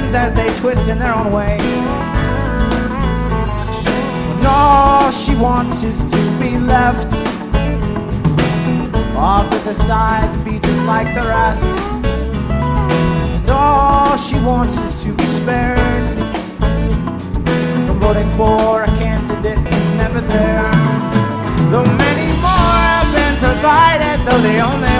friends as they twist in their own way. When all she wants is to be left off to the side and be just like the rest. And all she wants is to be spared from voting for a candidate who's never there. Though many more have been provided, though they only